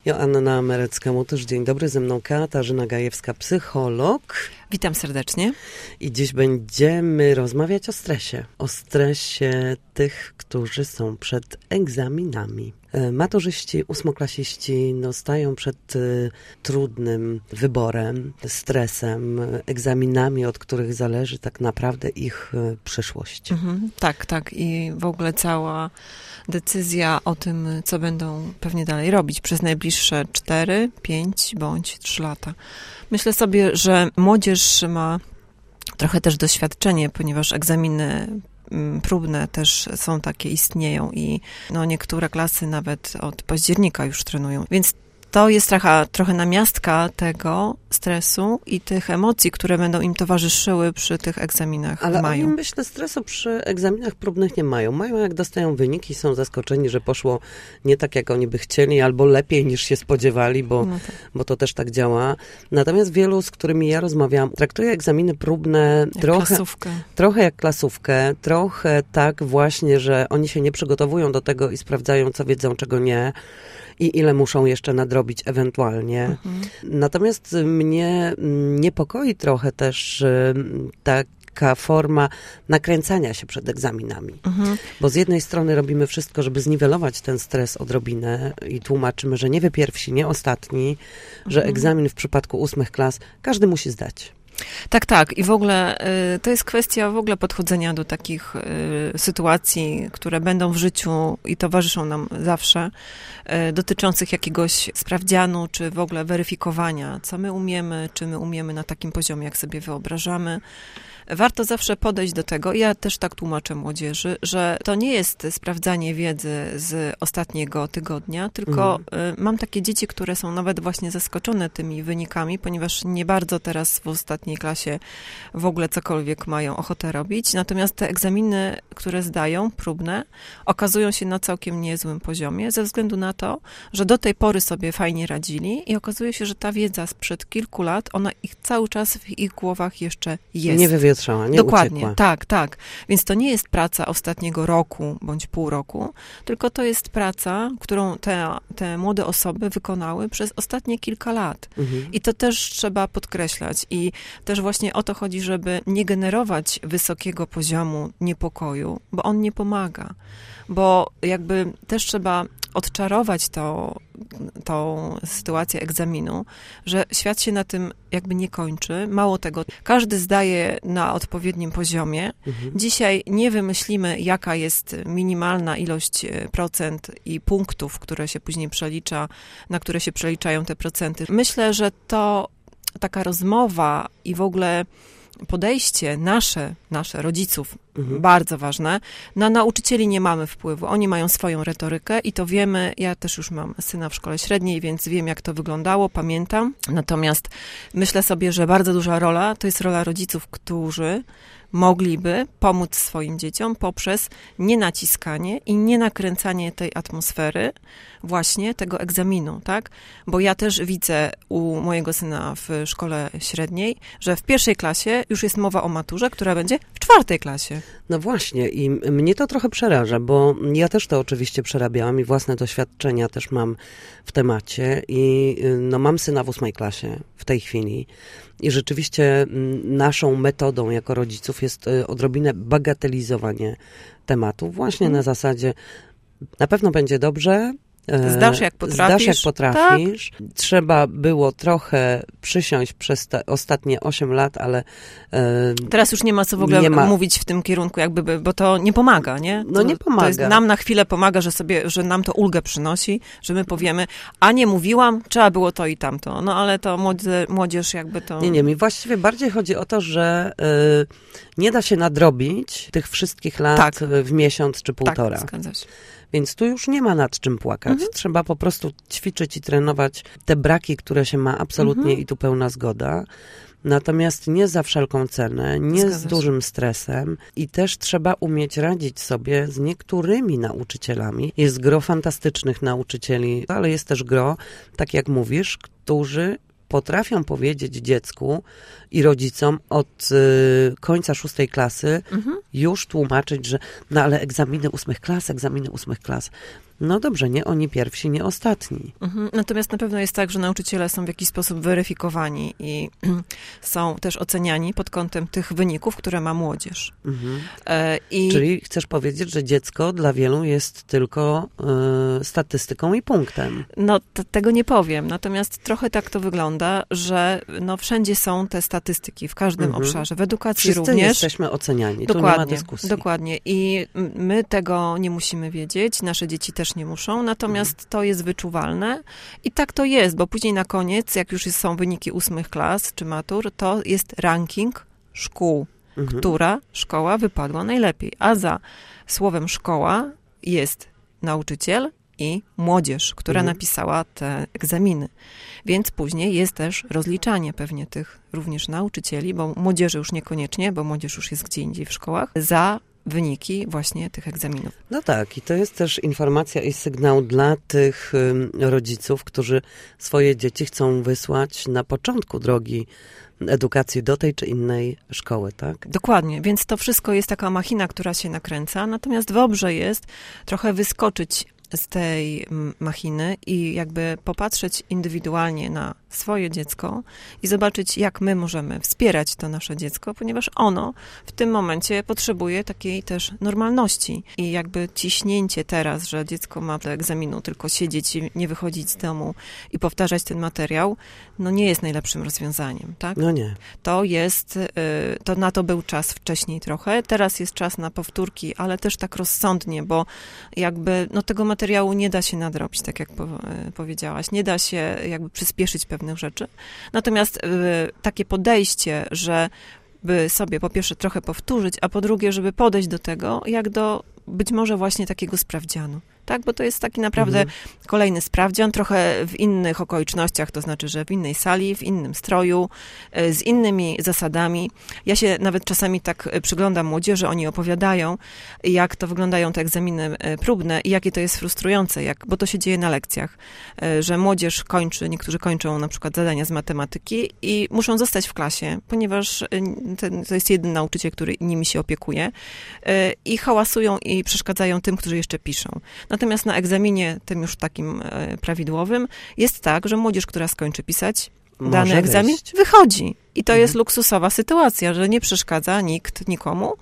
Joanna Merecka-Mutysz, dzień dobry, ze mną Katarzyna Gajewska, psycholog. Witam serdecznie. I dziś będziemy rozmawiać o stresie tych, którzy są przed egzaminami. Maturzyści, ósmoklasiści stają przed trudnym wyborem, stresem, egzaminami, od których zależy tak naprawdę ich przyszłość. Tak. I w ogóle cała decyzja o tym, co będą pewnie dalej robić przez najbliższe 4, 5 bądź 3 lata. Myślę sobie, że młodzież ma trochę też doświadczenie, ponieważ egzaminy próbne też są takie, istnieją i niektóre klasy nawet od października już trenują. Więc to jest trochę namiastka tego stresu i tych emocji, które będą im towarzyszyły przy tych egzaminach w maju. Ale oni, myślę, stresu przy egzaminach próbnych nie mają. Mają, jak dostają wyniki, są zaskoczeni, że poszło nie tak, jak oni by chcieli, albo lepiej niż się spodziewali, bo to też tak działa. Natomiast wielu, z którymi ja rozmawiałam, traktuje egzaminy próbne trochę jak klasówkę, trochę tak właśnie, że oni się nie przygotowują do tego i sprawdzają, co wiedzą, czego nie. I ile muszą jeszcze nadrobić ewentualnie. Natomiast mnie niepokoi trochę też taka forma nakręcania się przed egzaminami. Bo z jednej strony robimy wszystko, żeby zniwelować ten stres odrobinę i tłumaczymy, że nie wy pierwsi, nie ostatni, że egzamin w przypadku 8 klas każdy musi zdać. Tak. I w ogóle to jest kwestia w ogóle podchodzenia do takich sytuacji, które będą w życiu i towarzyszą nam zawsze, dotyczących jakiegoś sprawdzianu, czy w ogóle weryfikowania, co my umiemy, czy my umiemy na takim poziomie, jak sobie wyobrażamy. Warto zawsze podejść do tego, ja też tak tłumaczę młodzieży, że to nie jest sprawdzanie wiedzy z ostatniego tygodnia, tylko mam takie dzieci, które są nawet właśnie zaskoczone tymi wynikami, ponieważ nie bardzo teraz w ostatniej klasie w ogóle cokolwiek mają ochotę robić. Natomiast te egzaminy, które zdają, próbne, okazują się na całkiem niezłym poziomie, ze względu na to, że do tej pory sobie fajnie radzili i okazuje się, że ta wiedza sprzed kilku lat, ona ich cały czas w ich głowach jeszcze jest. Nie wywietrzała, nie Dokładnie, uciekła. tak. Więc to nie jest praca ostatniego roku bądź pół roku, tylko to jest praca, którą te młode osoby wykonały przez ostatnie kilka lat. I to też trzeba podkreślać. I też właśnie o to chodzi, żeby nie generować wysokiego poziomu niepokoju, bo on nie pomaga. Bo jakby też trzeba odczarować tą sytuację egzaminu, że świat się na tym jakby nie kończy. Mało tego, każdy zdaje na odpowiednim poziomie. Dzisiaj nie wymyślimy, jaka jest minimalna ilość procent i punktów, które się później przelicza, na które się przeliczają te procenty. Myślę, że to taka rozmowa i w ogóle podejście nasze rodziców, bardzo ważne. Na nauczycieli nie mamy wpływu. Oni mają swoją retorykę i to wiemy. Ja też już mam syna w szkole średniej, więc wiem, jak to wyglądało, pamiętam. Natomiast myślę sobie, że bardzo duża rola to jest rola rodziców, którzy mogliby pomóc swoim dzieciom poprzez nienaciskanie i nienakręcanie tej atmosfery właśnie tego egzaminu, tak? Bo ja też widzę u mojego syna w szkole średniej, że w 1. klasie już jest mowa o maturze, która będzie w 4. klasie. No właśnie i mnie to trochę przeraża, bo ja też to oczywiście przerabiałam i własne doświadczenia też mam w temacie i mam syna w 8. klasie w tej chwili. I rzeczywiście naszą metodą jako rodziców jest odrobinę bagatelizowanie tematu. Właśnie na zasadzie na pewno będzie dobrze. Zdasz jak potrafisz. Tak. Trzeba było trochę przysiąść przez te ostatnie 8 lat, ale... Teraz już nie ma co w ogóle mówić w tym kierunku, jakby, bo to nie pomaga, nie? Nie pomaga. To jest, nam na chwilę pomaga, że nam to ulgę przynosi, że my powiemy, a nie mówiłam, trzeba było to i tamto. Ale to młodzież jakby to... Nie, mi właściwie bardziej chodzi o to, że nie da się nadrobić tych wszystkich lat w miesiąc czy półtora. Tak, zgadza się. Więc tu już nie ma nad czym płakać. Trzeba po prostu ćwiczyć i trenować te braki, które się ma absolutnie i tu pełna zgoda. Natomiast nie za wszelką cenę, nie z dużym stresem i też trzeba umieć radzić sobie z niektórymi nauczycielami. Jest gro fantastycznych nauczycieli, ale jest też gro, tak jak mówisz, którzy potrafią powiedzieć dziecku i rodzicom od końca 6. klasy już tłumaczyć, że ale egzaminy 8 klas. No dobrze, nie oni pierwsi, nie ostatni. Natomiast na pewno jest tak, że nauczyciele są w jakiś sposób weryfikowani i są też oceniani pod kątem tych wyników, które ma młodzież. Czyli chcesz powiedzieć, że dziecko dla wielu jest tylko statystyką i punktem. No, tego nie powiem. Natomiast trochę tak to wygląda, że no, wszędzie są te statystyki, w każdym obszarze. W edukacji wszyscy również. jesteśmy oceniani, tu nie ma dyskusji. Dokładnie. I my tego nie musimy wiedzieć, nasze dzieci też nie muszą, natomiast to jest wyczuwalne i tak to jest, bo później na koniec, jak już są wyniki 8 klas czy matur, to jest ranking szkół, która szkoła wypadła najlepiej. A za słowem szkoła jest nauczyciel i młodzież, która napisała te egzaminy. Więc później jest też rozliczanie pewnie tych również nauczycieli, bo młodzieży już niekoniecznie, bo młodzież już jest gdzie indziej w szkołach, za wyniki właśnie tych egzaminów. No tak, i to jest też informacja i sygnał dla tych rodziców, którzy swoje dzieci chcą wysłać na początku drogi edukacji do tej czy innej szkoły, tak? Dokładnie, więc to wszystko jest taka machina, która się nakręca, natomiast dobrze jest trochę wyskoczyć z tej machiny i jakby popatrzeć indywidualnie na swoje dziecko i zobaczyć, jak my możemy wspierać to nasze dziecko, ponieważ ono w tym momencie potrzebuje takiej też normalności. I jakby ciśnięcie teraz, że dziecko ma do egzaminu tylko siedzieć i nie wychodzić z domu i powtarzać ten materiał, no nie jest najlepszym rozwiązaniem, tak? No nie. To jest, to na to był czas wcześniej trochę, teraz jest czas na powtórki, ale też tak rozsądnie, bo jakby no tego materiału nie da się nadrobić, tak jak powiedziałaś, nie da się jakby przyspieszyć pewnych rzeczy. Natomiast takie podejście, że by sobie po pierwsze trochę powtórzyć, a po drugie, żeby podejść do tego, jak do być może właśnie takiego sprawdzianu. Tak, bo to jest taki naprawdę kolejny sprawdzian, trochę w innych okolicznościach, to znaczy, że w innej sali, w innym stroju, z innymi zasadami. Ja się nawet czasami tak przyglądam młodzieży, oni opowiadają, jak to wyglądają te egzaminy próbne i jakie to jest frustrujące, bo to się dzieje na lekcjach, że młodzież kończy, niektórzy kończą na przykład zadania z matematyki i muszą zostać w klasie, ponieważ to jest jeden nauczyciel, który nimi się opiekuje i hałasują i przeszkadzają tym, którzy jeszcze piszą. Natomiast na egzaminie, tym już takim prawidłowym, jest tak, że młodzież, która skończy pisać dany egzamin, wychodzi. I to jest luksusowa sytuacja, że nie przeszkadza nikt nikomu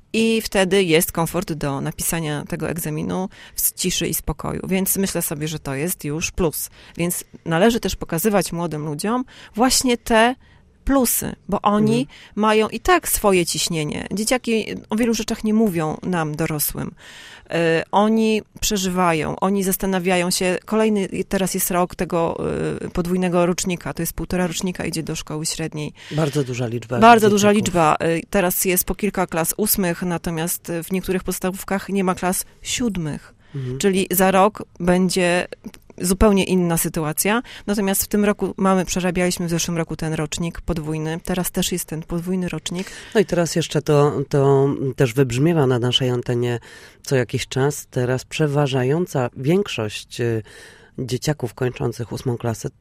i wtedy jest komfort do napisania tego egzaminu w ciszy i spokoju. Więc myślę sobie, że to jest już plus. Więc należy też pokazywać młodym ludziom właśnie te plusy, bo oni mają i tak swoje ciśnienie. Dzieciaki o wielu rzeczach nie mówią nam, dorosłym. Oni przeżywają, oni zastanawiają się. Kolejny teraz jest rok tego podwójnego rocznika, to jest 1,5 rocznika, idzie do szkoły średniej. Bardzo duża liczba. Bardzo duża liczba. Teraz jest po kilka klas 8, natomiast w niektórych podstawówkach nie ma klas 7. Czyli za rok będzie zupełnie inna sytuacja. Natomiast w tym roku przerabialiśmy w zeszłym roku ten rocznik podwójny. Teraz też jest ten podwójny rocznik. No i teraz jeszcze to też wybrzmiewa na naszej antenie co jakiś czas. Teraz przeważająca większość dzieciaków kończących 8 klasę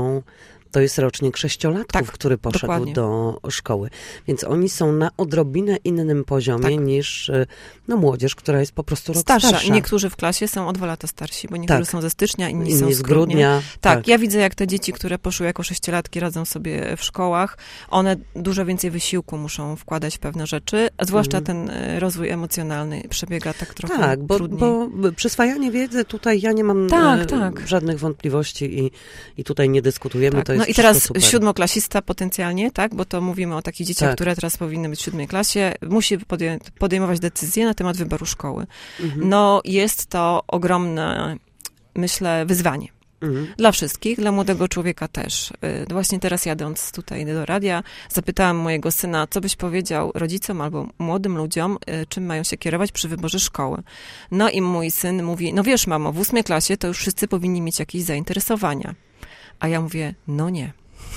to jest rocznik 6-latków, który poszedł dokładnie do szkoły. Więc oni są na odrobinę innym poziomie niż młodzież, która jest po prostu rok starsza. Niektórzy w klasie są o 2 lata starsi, bo niektórzy są ze stycznia, inni są z grudnia. Tak, ja widzę, jak te dzieci, które poszły jako 6-latki, radzą sobie w szkołach. One dużo więcej wysiłku muszą wkładać w pewne rzeczy, a zwłaszcza ten rozwój emocjonalny przebiega tak trochę trudniej. Bo przyswajanie wiedzy tutaj ja nie mam żadnych wątpliwości i tutaj nie dyskutujemy. To jest i teraz 7-klasista potencjalnie, tak, bo to mówimy o takich dzieciach, które teraz powinny być w 7 klasie, musi podejmować decyzje na temat wyboru szkoły. No jest to ogromne, myślę, wyzwanie. Dla wszystkich, dla młodego człowieka też. Właśnie teraz jadąc tutaj do radia, zapytałam mojego syna, co byś powiedział rodzicom albo młodym ludziom, czym mają się kierować przy wyborze szkoły. No i mój syn mówi, no wiesz mamo, w 8 klasie to już wszyscy powinni mieć jakieś zainteresowania. A ja mówię, no nie.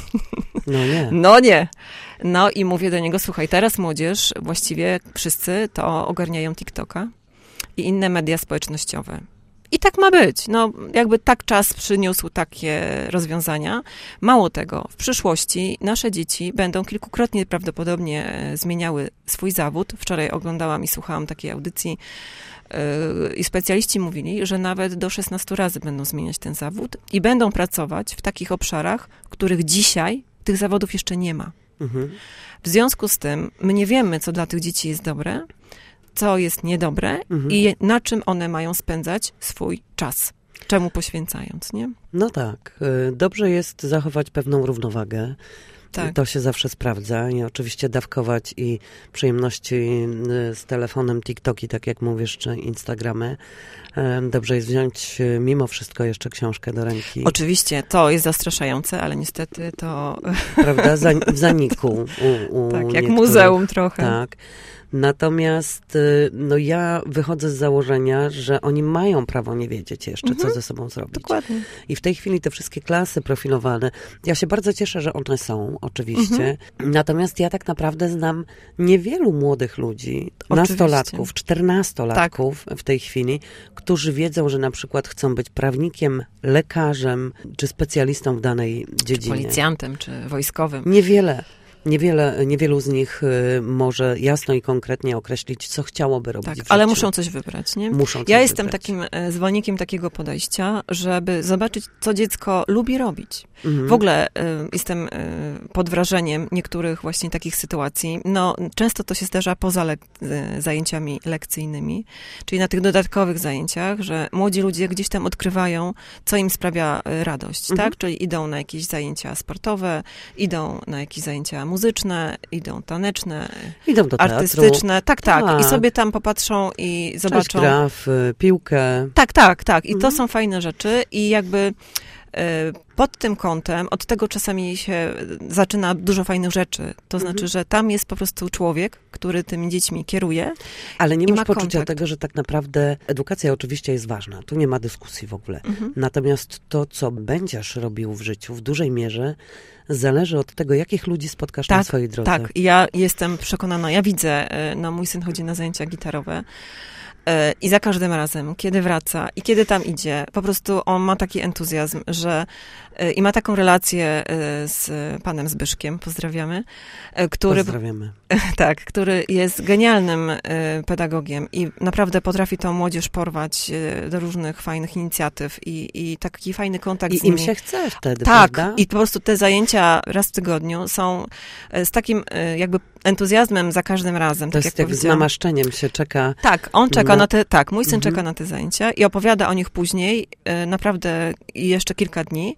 No nie. No i mówię do niego, słuchaj, teraz młodzież, właściwie wszyscy to ogarniają TikToka i inne media społecznościowe. I tak ma być. No, jakby tak czas przyniósł takie rozwiązania. Mało tego, w przyszłości nasze dzieci będą kilkukrotnie prawdopodobnie zmieniały swój zawód. Wczoraj oglądałam i słuchałam takiej audycji i specjaliści mówili, że nawet do 16 razy będą zmieniać ten zawód i będą pracować w takich obszarach, których dzisiaj tych zawodów jeszcze nie ma. W związku z tym my nie wiemy, co dla tych dzieci jest dobre, co jest niedobre i na czym one mają spędzać swój czas. Czemu poświęcając, nie? No tak. Dobrze jest zachować pewną równowagę. Tak. To się zawsze sprawdza i oczywiście dawkować i przyjemności z telefonem, TikToki, tak jak mówisz, czy Instagramy. Dobrze jest wziąć mimo wszystko jeszcze książkę do ręki. Oczywiście, to jest zastraszające, ale niestety to... Prawda? W zaniku u tak, jak niektórych. Muzeum trochę. Tak. Natomiast no ja wychodzę z założenia, że oni mają prawo nie wiedzieć jeszcze, co ze sobą zrobić. Dokładnie. I w tej chwili te wszystkie klasy profilowane, ja się bardzo cieszę, że one są, oczywiście. Natomiast ja tak naprawdę znam niewielu młodych ludzi, nastolatków, 14-latków w tej chwili, którzy wiedzą, że na przykład chcą być prawnikiem, lekarzem, czy specjalistą w danej dziedzinie. Czy policjantem, czy wojskowym. Niewielu z nich może jasno i konkretnie określić, co chciałoby robić w życiu. Ale muszą coś wybrać, nie? Ja jestem takim zwolennikiem takiego podejścia, żeby zobaczyć, co dziecko lubi robić. W ogóle jestem pod wrażeniem niektórych właśnie takich sytuacji. No, często to się zdarza poza zajęciami lekcyjnymi, czyli na tych dodatkowych zajęciach, że młodzi ludzie gdzieś tam odkrywają, co im sprawia radość, tak? Czyli idą na jakieś zajęcia sportowe, idą na jakieś zajęcia muzyczne, idą taneczne, idą do artystyczne. Tak. I sobie tam popatrzą i zobaczą. Gra w piłkę. Tak. I to są fajne rzeczy i jakby pod tym kątem, od tego czasami się zaczyna dużo fajnych rzeczy. To znaczy, że tam jest po prostu człowiek, który tymi dziećmi kieruje. Ale nie masz poczucia tego, że tak naprawdę edukacja oczywiście jest ważna. Tu nie ma dyskusji w ogóle. Natomiast to, co będziesz robił w życiu, w dużej mierze zależy od tego, jakich ludzi spotkasz na swojej drodze. Tak, ja jestem przekonana, ja widzę, mój syn chodzi na zajęcia gitarowe, i za każdym razem, kiedy wraca i kiedy tam idzie, po prostu on ma taki entuzjazm, że i ma taką relację z panem Zbyszkiem, pozdrawiamy, Pozdrawiamy. Tak, który jest genialnym pedagogiem i naprawdę potrafi tą młodzież porwać do różnych fajnych inicjatyw i taki fajny kontakt z nimi. I im się chce wtedy, tak, prawda? I po prostu te zajęcia raz w tygodniu są z takim jakby entuzjazmem za każdym razem. To jest jak z namaszczeniem się czeka. Tak, on czeka na te, mój syn czeka na te zajęcia i opowiada o nich później, naprawdę jeszcze kilka dni.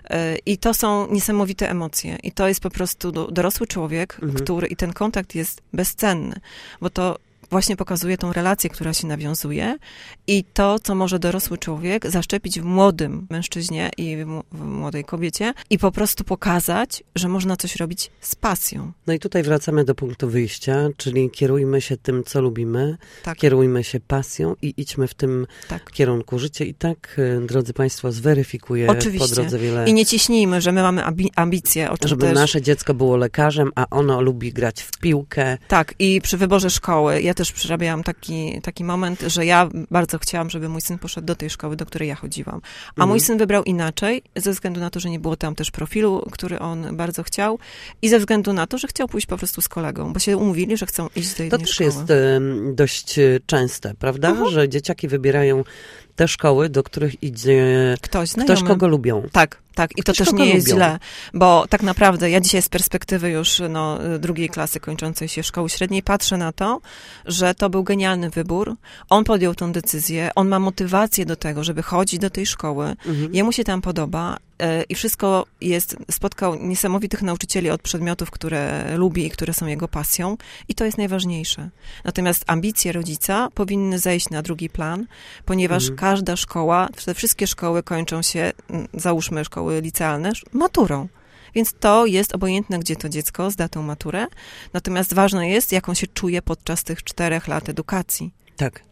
I to są niesamowite emocje. I to jest po prostu dorosły człowiek, który i ten kontakt jest bezcenny, bo to właśnie pokazuje tą relację, która się nawiązuje i to, co może dorosły człowiek zaszczepić w młodym mężczyźnie i w młodej kobiecie i po prostu pokazać, że można coś robić z pasją. No i tutaj wracamy do punktu wyjścia, czyli kierujmy się tym, co lubimy, kierujmy się pasją i idźmy w tym kierunku. Życie i tak, drodzy Państwo, zweryfikuje po drodze wiele... I nie ciśnijmy, że my mamy ambicje. Żeby nasze dziecko było lekarzem, a ono lubi grać w piłkę. Tak, i przy wyborze szkoły, ja też przerabiałam taki moment, że ja bardzo chciałam, żeby mój syn poszedł do tej szkoły, do której ja chodziłam. A mój syn wybrał inaczej, ze względu na to, że nie było tam też profilu, który on bardzo chciał i ze względu na to, że chciał pójść po prostu z kolegą, bo się umówili, że chcą iść do jednej szkoły. To też jest dość częste, prawda? Że dzieciaki wybierają te szkoły, do których idzie ktoś, kogo lubią. Tak. I to też nie jest źle, bo tak naprawdę ja dzisiaj z perspektywy już drugiej klasy kończącej się szkoły średniej patrzę na to, że to był genialny wybór. On podjął tą decyzję, on ma motywację do tego, żeby chodzić do tej szkoły. Jemu się tam podoba i wszystko spotkał niesamowitych nauczycieli od przedmiotów, które lubi i które są jego pasją i to jest najważniejsze. Natomiast ambicje rodzica powinny zejść na drugi plan, ponieważ każda szkoła, te wszystkie szkoły kończą się, załóżmy szkoły licealne, maturą. Więc to jest obojętne, gdzie to dziecko zda tą maturę. Natomiast ważne jest, jak on się czuje podczas tych 4 lat edukacji. Tak.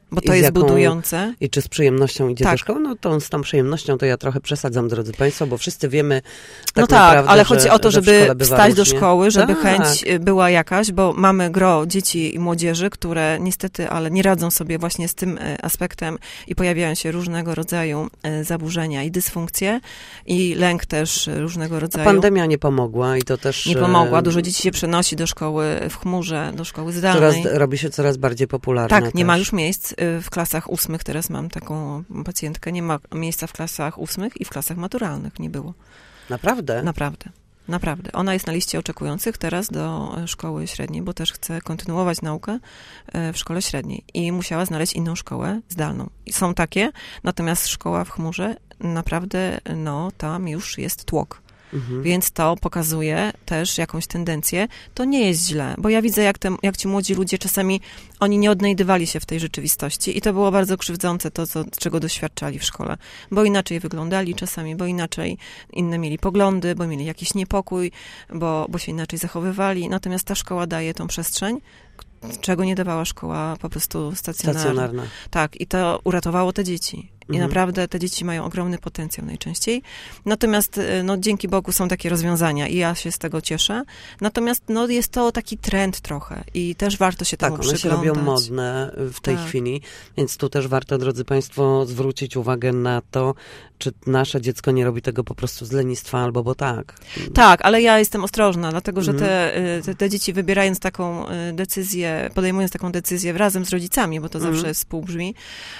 bo to jest budujące. I czy z przyjemnością idzie do szkoły? No to z tą przyjemnością to ja trochę przesadzam, drodzy Państwo, bo wszyscy wiemy naprawdę, ale chodzi o to, żeby wstać do szkoły, żeby tak. chęć była jakaś, bo mamy gro dzieci i młodzieży, które niestety, ale nie radzą sobie właśnie z tym aspektem i pojawiają się różnego rodzaju zaburzenia i dysfunkcje i lęk też różnego rodzaju. A pandemia nie pomogła i to też... Nie pomogła. Dużo dzieci się przenosi do szkoły w chmurze, do szkoły zdalnej. Robi się coraz bardziej popularne. Tak, nie też. ma już miejsc w klasach 8. Teraz mam taką pacjentkę. Nie ma miejsca w klasach 8 i w klasach maturalnych nie było. Naprawdę? Naprawdę. Ona jest na liście oczekujących teraz do szkoły średniej, bo też chce kontynuować naukę w szkole średniej. I musiała znaleźć inną szkołę zdalną. I są takie, natomiast szkoła w chmurze naprawdę, tam już jest tłok. Więc to pokazuje też jakąś tendencję. To nie jest źle, bo ja widzę, jak ci młodzi ludzie czasami, oni nie odnajdywali się w tej rzeczywistości i to było bardzo krzywdzące to, czego doświadczali w szkole. Bo inaczej wyglądali czasami, bo inaczej inne mieli poglądy, bo mieli jakiś niepokój, bo się inaczej zachowywali. Natomiast ta szkoła daje tą przestrzeń, czego nie dawała szkoła po prostu stacjonarna. Tak, i to uratowało te dzieci. I naprawdę te dzieci mają ogromny potencjał najczęściej. Natomiast dzięki Bogu są takie rozwiązania i ja się z tego cieszę. Natomiast jest to taki trend trochę i też warto się temu przyglądać. Tak, one się robią modne w tej chwili, więc tu też warto, drodzy Państwo, zwrócić uwagę na to, czy nasze dziecko nie robi tego po prostu z lenistwa albo bo tak. Tak, ale ja jestem ostrożna, dlatego że te dzieci wybierając taką decyzję, podejmując taką decyzję razem z rodzicami, bo to zawsze współbrzmi,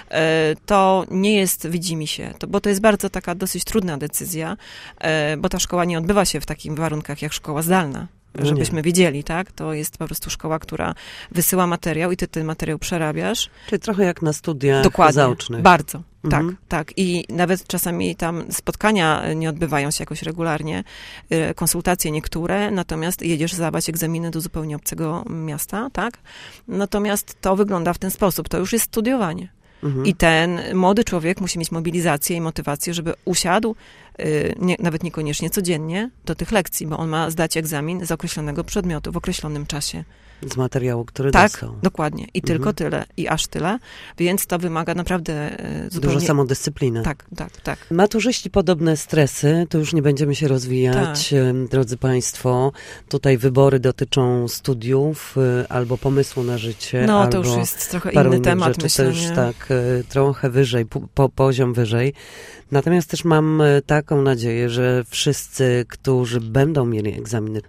to nie jest widzimisię, bo to jest bardzo taka dosyć trudna decyzja, bo ta szkoła nie odbywa się w takich warunkach jak szkoła zdalna. Żebyśmy wiedzieli, tak? To jest po prostu szkoła, która wysyła materiał i ty ten materiał przerabiasz. Czyli trochę jak na studiach zaocznych. Bardzo. Tak. I nawet czasami tam spotkania nie odbywają się jakoś regularnie, konsultacje niektóre, natomiast jedziesz zdawać egzaminy do zupełnie obcego miasta, tak? Natomiast to wygląda w ten sposób. To już jest studiowanie. I ten młody człowiek musi mieć mobilizację i motywację, żeby usiadł, nawet niekoniecznie codziennie, do tych lekcji, bo on ma zdać egzamin z określonego przedmiotu w określonym czasie. Z materiału, który dostał. Tak, dokładnie. I tylko tyle. I aż tyle. Więc to wymaga naprawdę zupełnie... Dużo samodyscypliny. Tak. Maturzyści podobne stresy, to już nie będziemy się rozwijać, drodzy Państwo. Tutaj wybory dotyczą studiów albo pomysłu na życie. No, to już jest trochę inny temat, rzeczy, myślę. To już tak trochę wyżej, poziom wyżej. Natomiast też mam taką nadzieję, że wszyscy, którzy będą mieli egzaminy,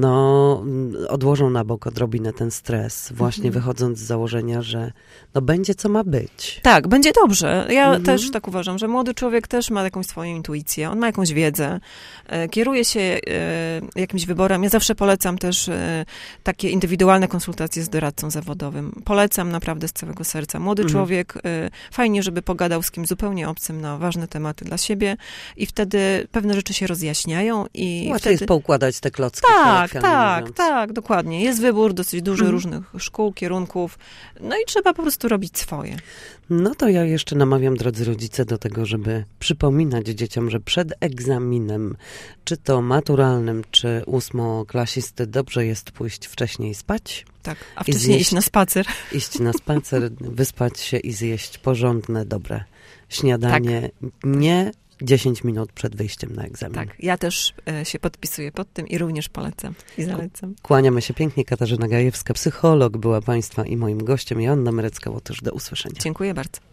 odłożą na bok odrobinę ten stres, właśnie wychodząc z założenia, że będzie co ma być. Tak, będzie dobrze. Ja też tak uważam, że młody człowiek też ma jakąś swoją intuicję, on ma jakąś wiedzę, kieruje się jakimś wyborem. Ja zawsze polecam też takie indywidualne konsultacje z doradcą zawodowym. Polecam naprawdę z całego serca. Młody człowiek, fajnie, żeby pogadał z kimś zupełnie obcym na ważne tematy dla siebie i wtedy pewne rzeczy się rozjaśniają i łatwiej jest poukładać te klocki. Tak, dokładnie. Jest wybór dosyć duży różnych szkół, kierunków, i trzeba po prostu robić swoje. No to ja jeszcze namawiam, drodzy rodzice, do tego, żeby przypominać dzieciom, że przed egzaminem, czy to maturalnym, czy ósmoklasisty, dobrze jest pójść wcześniej spać. Tak, a wcześniej iść na spacer. Iść na spacer, wyspać się i zjeść porządne, dobre śniadanie. Nie 10 minut przed wyjściem na egzamin. Tak, ja też się podpisuję pod tym i również polecam i zalecam. Kłaniamy się pięknie. Katarzyna Gajewska, psycholog, była Państwa i moim gościem. Joanna Merecka-Łotysz. Do usłyszenia. Dziękuję bardzo.